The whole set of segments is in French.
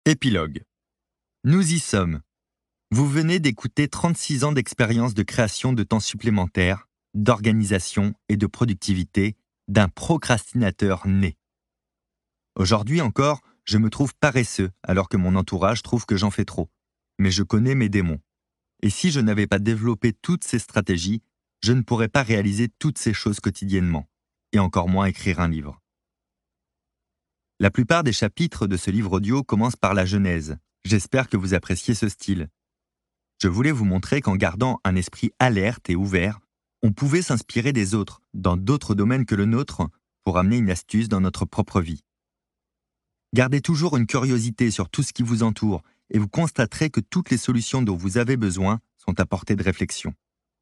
Épilogue. Nous y sommes. Vous venez d'écouter 36 ans d'expérience de création de temps supplémentaire, d'organisation et de productivité d'un procrastinateur né. Aujourd'hui encore, je me trouve paresseux alors que mon entourage trouve que j'en fais trop. Mais je connais mes démons. Et si je n'avais pas développé toutes ces stratégies, je ne pourrais pas réaliser toutes ces choses quotidiennement, et encore moins écrire un livre. La plupart des chapitres de ce livre audio commencent par la genèse. J'espère que vous appréciez ce style. Je voulais vous montrer qu'en gardant un esprit alerte et ouvert, on pouvait s'inspirer des autres, dans d'autres domaines que le nôtre, pour amener une astuce dans notre propre vie. Gardez toujours une curiosité sur tout ce qui vous entoure et vous constaterez que toutes les solutions dont vous avez besoin sont à portée de réflexion.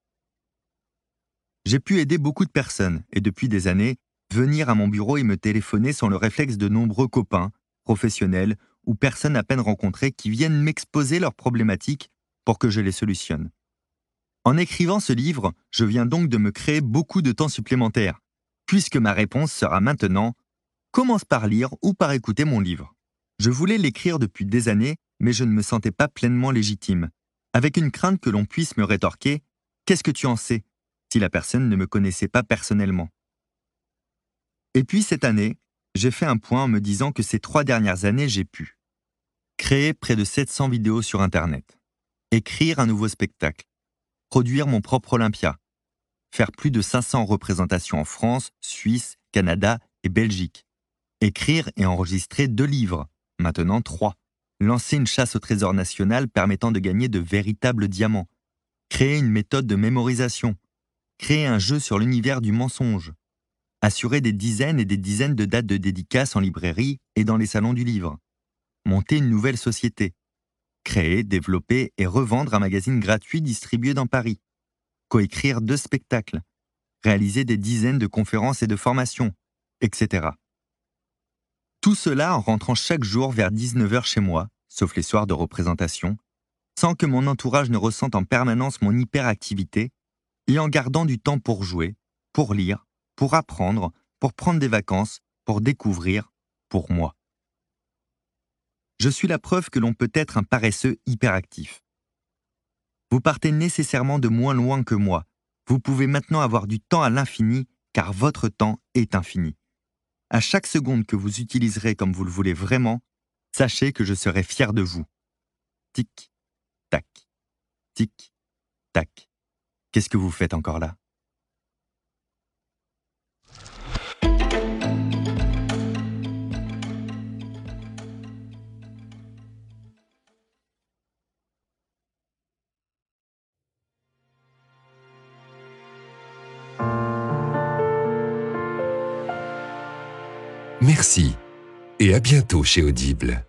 J'ai pu aider beaucoup de personnes et depuis des années, venir à mon bureau et me téléphoner sont le réflexe de nombreux copains, professionnels ou personnes à peine rencontrées qui viennent m'exposer leurs problématiques pour que je les solutionne. En écrivant ce livre, je viens donc de me créer beaucoup de temps supplémentaire, puisque ma réponse sera maintenant « Commence par lire ou par écouter mon livre ». Je voulais l'écrire depuis des années, mais je ne me sentais pas pleinement légitime, avec une crainte que l'on puisse me rétorquer « Qu'est-ce que tu en sais ?» si la personne ne me connaissait pas personnellement. Et puis cette année, j'ai fait un point en me disant que ces 3 dernières années, j'ai pu créer près de 700 vidéos sur Internet, écrire un nouveau spectacle, produire mon propre Olympia, faire plus de 500 représentations en France, Suisse, Canada et Belgique, écrire et enregistrer 2 livres, maintenant 3, lancer une chasse au trésor national permettant de gagner de véritables diamants, créer une méthode de mémorisation, créer un jeu sur l'univers du mensonge, assurer des dizaines et des dizaines de dates de dédicaces en librairie et dans les salons du livre, monter une nouvelle société, créer, développer et revendre un magazine gratuit distribué dans Paris, coécrire 2 spectacles, réaliser des dizaines de conférences et de formations, etc. Tout cela en rentrant chaque jour vers 19h chez moi, sauf les soirs de représentation, sans que mon entourage ne ressente en permanence mon hyperactivité et en gardant du temps pour jouer, pour lire, pour apprendre, pour prendre des vacances, pour découvrir, pour moi. Je suis la preuve que l'on peut être un paresseux hyperactif. Vous partez nécessairement de moins loin que moi. Vous pouvez maintenant avoir du temps à l'infini, car votre temps est infini. À chaque seconde que vous utiliserez comme vous le voulez vraiment, sachez que je serai fier de vous. Tic, tac, tic, tac. Qu'est-ce que vous faites encore là ? Merci et à bientôt chez Audible.